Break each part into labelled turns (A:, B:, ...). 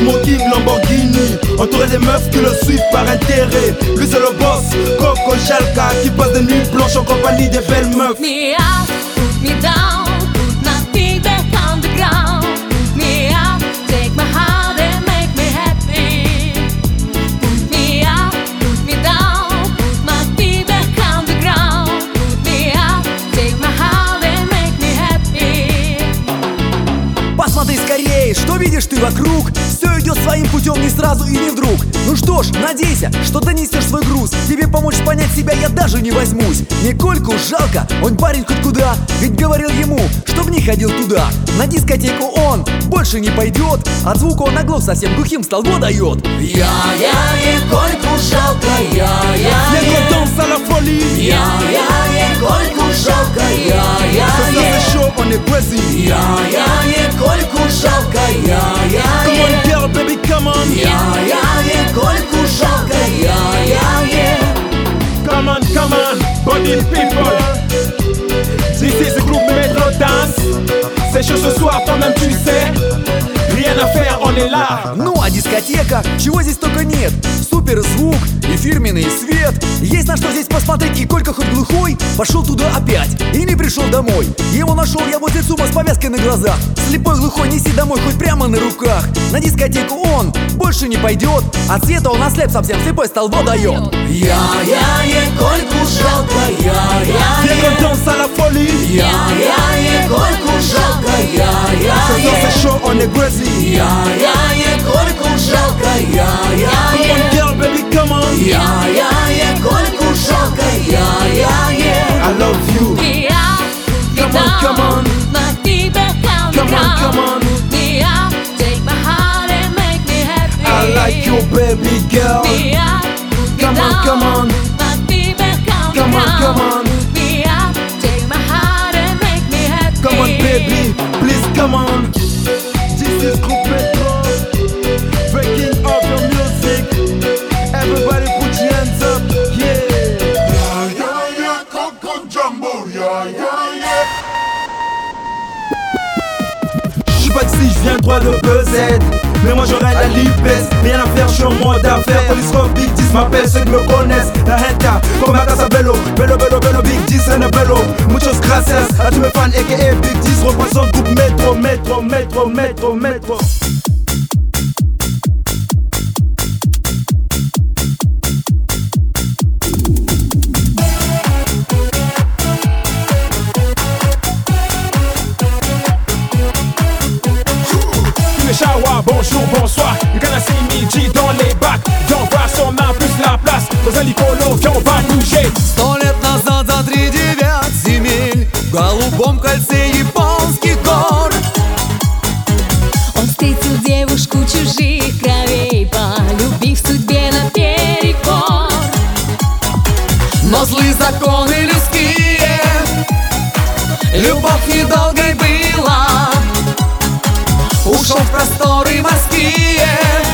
A: smoking Lamborghini, entouré des meufs qui le suivent par intérêt. Lui c'est le boss, Coco Chalka, qui passe des nuits blanches en compagnie des belles meufs.
B: Me up, put me down, put my feet back on the ground. Put me up, take my heart and make me happy. Put me up, put me down, put my feet back on the ground. Put me up, take my heart and make me happy.
C: Посмотри скорее, что видишь ты вокруг. Все идет своим путем не сразу и не вдруг. Ну что ж, надейся, что донесешь свой груз. Тебе помочь понять себя я даже не возьмусь. Мне Кольку жалко, он парень хоть куда. Ведь говорил ему, что в них ходил туда. На дискотеку он больше не пойдет. От звука он оглох, совсем глухим стал, выдает.
D: Я и Кольку жалко, я
A: Les danse à la folie.
D: и Кольку жалко, я
A: Ça c'est chaud, on est Brésil.
D: и Кольку жалко,
A: Come on girl, baby, come on.
D: и Кольку жалко,
A: Come on, body people. This is the groupe Metro Dance. C'est chaud ce soir, toi-même tu sais. Rien à faire, on est là.
C: Ну а дискотека, чего здесь только нет. Супер звук и фирменный свет. Есть на что здесь посмотреть, и Колька хоть глухой пошел туда опять и не пришел домой. Его нашел я возле ЦУМа с повязкой на глазах. Слепой глухой, неси домой хоть прямо на руках. На дискотеку он больше не пойдет. От света он ослеп совсем, слепой стал, выдает.
D: я и Кольку жалко,
A: Les danse à la folie.
D: и Кольку жалко,
A: Ça c'est chaud, on est Brésil.
D: и Кольку жалко,
A: Come on girl, baby, come on.
D: и Кольку жалко,
A: I love you.
B: Me up, put me
A: Come on,
B: down,
A: come on.
B: put my feet back on the
A: Come on,
B: ground.
A: come on.
B: Put me up, take my heart and make me happy.
A: I like you, baby girl.
B: Me up, put me
A: Come on,
B: down,
A: come on.
B: put my feet back on
A: Come
B: the
A: on,
B: ground.
A: come on.
B: Put me up, take my heart and make me happy.
A: Come on, baby, please come on. This is Groupe Metro, breaking up your music. Everybody put your hands up, yeah. J'suis pas d'ici, j'viens droit de BZ. Mais moi j'aurai la lipesse, rien à faire, j'suis en mode affaire. Police Rock, Big 10 m'appelle, ceux qui me connaissent. La Henta, comme à Casa Bello, Bello, Bello, Bello, Big 10 and a Bello. Muchos gracias à tous mes fans, aka Big 10 représente groupe Metro, Metro, Metro, Metro, Metro.
E: Shawa, bonjour, bonsoir. You gonna see me G dans les bacs. D'en face, on a plus la place. Dans un licolo, viens, on va bouger.
C: 100 лет назад за 3-9 земель в голубом кольце японских гор
B: Он встретил девушку чужих кровей, полюбив судьбе наперекор.
C: Но злые законы людские, любовь недолгой была. Ушел в просторы морские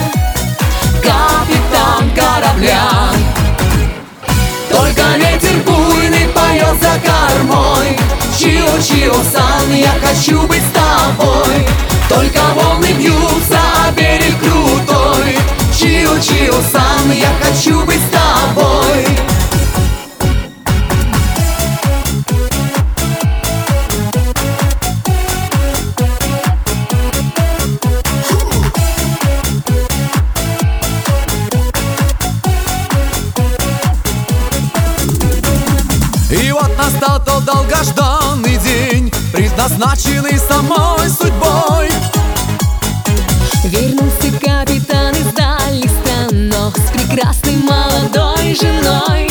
C: капитан корабля. Только ветер буйный поет за кормой. Чио-чио-сан, я хочу быть с тобой. Только волны бьются, а берег крутой. Чио-чио-сан, я хочу быть с тобой. И вот настал тот долгожданный день, предназначенный самой судьбой.
B: Вернулся капитан из дальних станов с прекрасной молодой женой.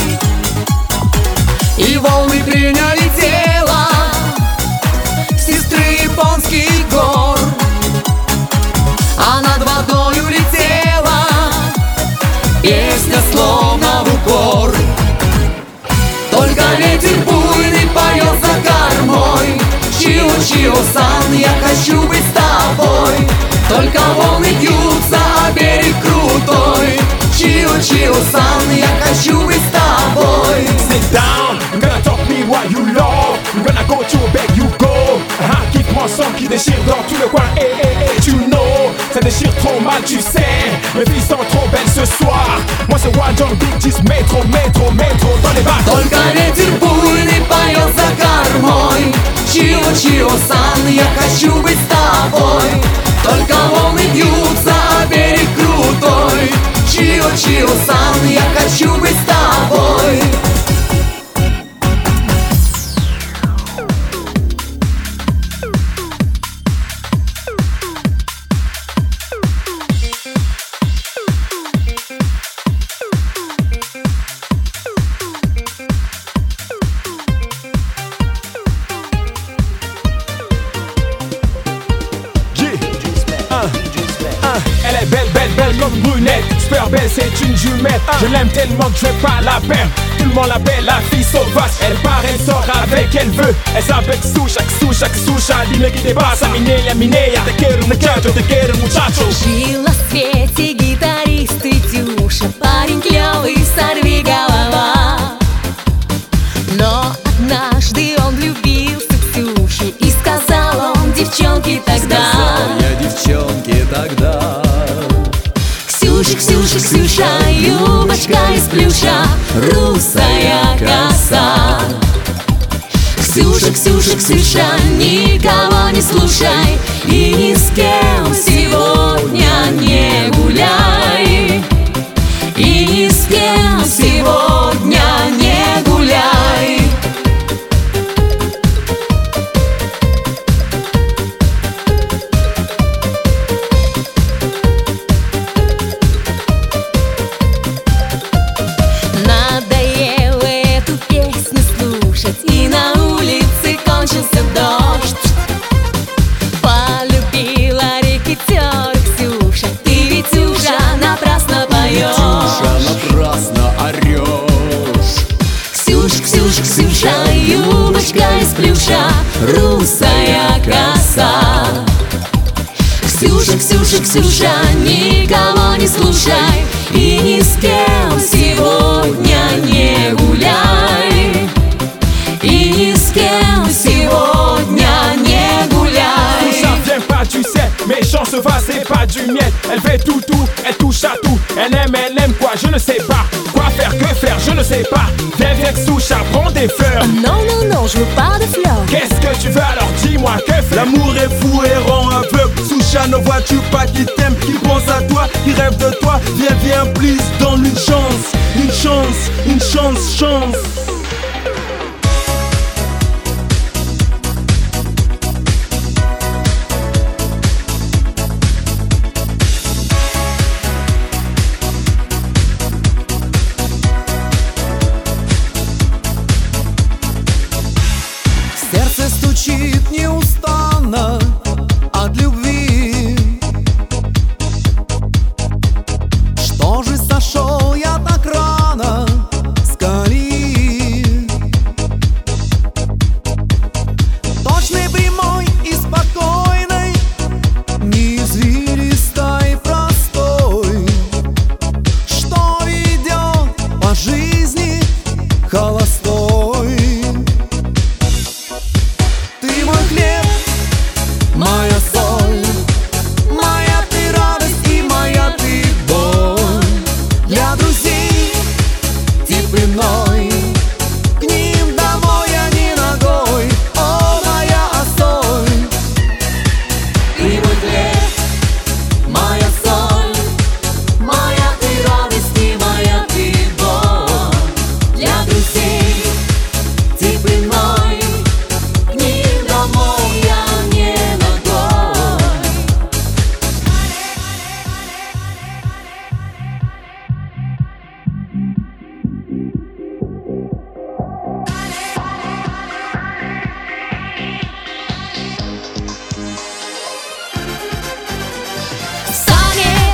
C: И волны приняли тело сестры японских гор. А над водою летела песня словно в укор. Только ветер буйный поет за кормой. Чио-чио-сан, я хочу быть с тобой. Только волны бьются, а берег крутой. Чио-чио-сан, я хочу быть с тобой.
E: Sit down, I'm gonna talk me what you love. I'm gonna go to beg you go. Un kiff mon son qui déchire dans tout le coin. Tu know, ça déchire trop mal. mal, tu sais. Mes filles sont trop belles ce soir. Moi c'est Wild Young Big G's, métro dans les bacs.
D: Только ветер буйный поет за кормой. Чио-чио-сан, я хочу быть с тобой. Только волны бьются, а берег крутой. Чио-чио-сан, я хочу быть с тобой.
E: Elle est belle comme brunette, super belle, c'est une jumette. Je l'aime tellement que je vais pas la perdre. Tout le monde l'appelle la fille sauvage. Elle part, elle sort avec elle veut. Elle s'appelle Susha. Dime que te pasa, mineya. Te quiero muchacho.
B: Жил на свете гитарист и Тюша, парень клёвый, сорви голова. Но однажды он влюбился в Ксюшу, и сказал он девчонке тогда:
C: я девчонке тогда.
B: Ксюша, юбочка из плюша, русая коса. Ксюша, никого не слушай и ни с кем сегодня не гуляй. И ни с кем сегодня не гуляй. Надоело эту песню слушать, и на улице кончился дождь. Полюбила рекетёр Ксюша, ты, Витюша, напрасно поешь.
C: Напрасно орешь.
B: Ксюша, юбочка из плюша, русая коса. Ксюша, никого не слушай и ни с кем сегодня не гуляй. И ни с кем сегодня не gouляй.
E: Susha vient pas, tu sais, méchant se va, c'est pas du miel. Elle fait tout, elle touche à tout. Elle aime quoi, je ne sais pas. Quoi faire, que faire, je ne sais pas. Viens, Susha, prends des fleurs.
B: Non, je veux pas de fleurs.
E: Qu'est-ce que tu veux alors, dis-moi, que faire?
A: L'amour est fou et rend aveugle. Susha, ne vois-tu pas qui t'aime, qui pense à toi, qui rêve de toi? Viens, please, donne une chance.
C: Сердце стучит неустанно от любви. Что же сошел я так рано с колеи? Точной, прямой и спокойной, не извилистой, простой, что ведет по жизни холостой. Ты мой хлеб, моя соль, моя ты радость и моя ты боль. Для друзей теплиной, к ним домой я не ногой. О, моя соль.
B: Ты мой хлеб, моя соль, моя ты радость и моя ты боль. Для друзей теплиной, к ним домой я не ногой. Sunny,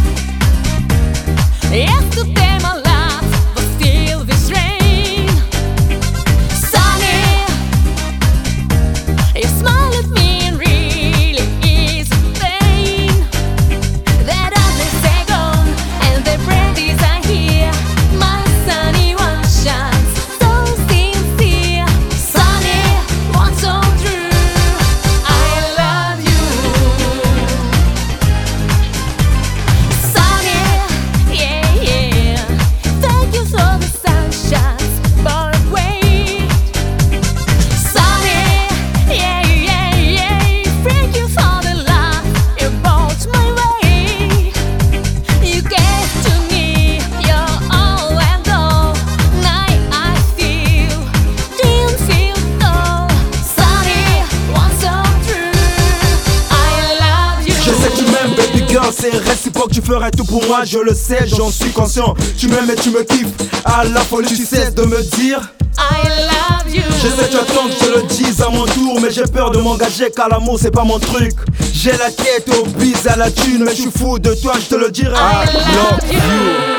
B: yesterday my life was filled with rain. Sunny, you smile at me and really is a pain. That others they gone and their brandies are here. My sunny one shines so sincere. Sunny, one so true. I love you.
A: c'est réciproque, tu ferais tout pour moi, je le sais, j'en suis conscient. Tu m'aimes et tu me kiffes, à la folie tu cesses de me dire
B: I love you.
A: je sais tu attends que je te le dise à mon tour, mais j'ai peur de m'engager car l'amour c'est pas mon truc. J'ai la tête au bise à la thune, mais je suis fou de toi, je te le dirai.
B: I love you.